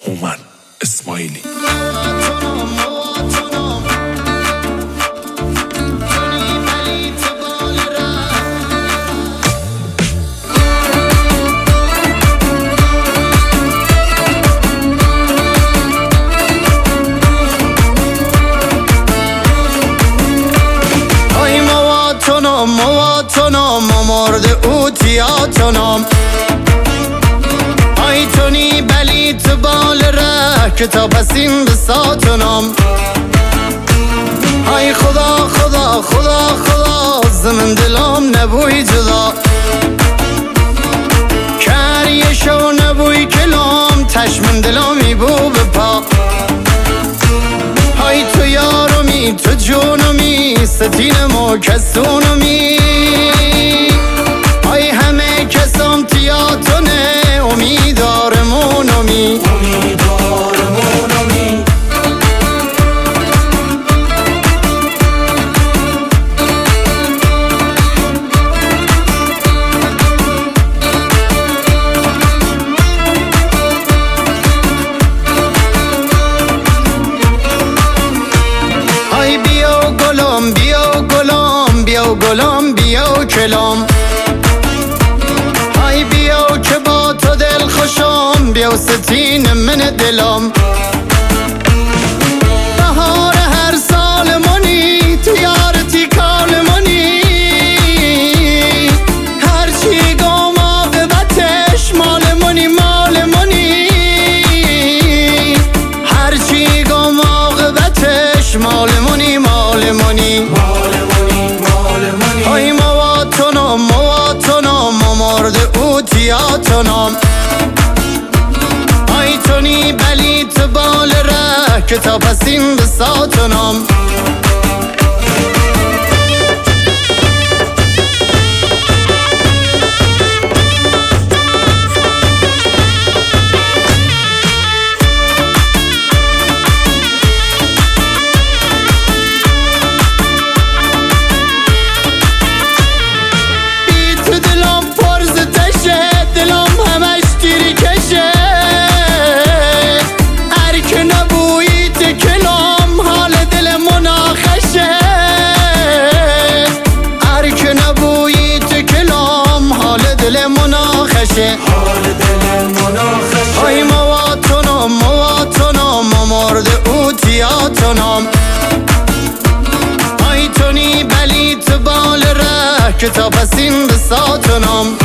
هومن اسماعیلی. مواتونم مرد اوتیاتونم ای تونی بلی تو بال ره کتاب هستیم بساتونم ای خدا خدا خدا خدا زمین دلم نبوی جدا کریه شو نبوی کلام تشمن دلمی بو بپا ای تو یارمی تو جونمی ستینم و کسونمی ای همه کسام تیاتونه امیدارمونمی گلام بیا کلام های بیا که با تو دل خوشم بیا ستین من دلم بهار هر سال منی تو یارتی کال منی هر چی گم عاقبتش مال منی مال منی هر چی گم عاقبتش مال منی مال منی ای مواتونم مرد اوتیاتونم ای تونی بلی تو بال ره کتاب هستیم بساتونم ای مواتونم مرد اوتیاتونم ای تونی بلی تو بال ره کتاب هستیم بساتونم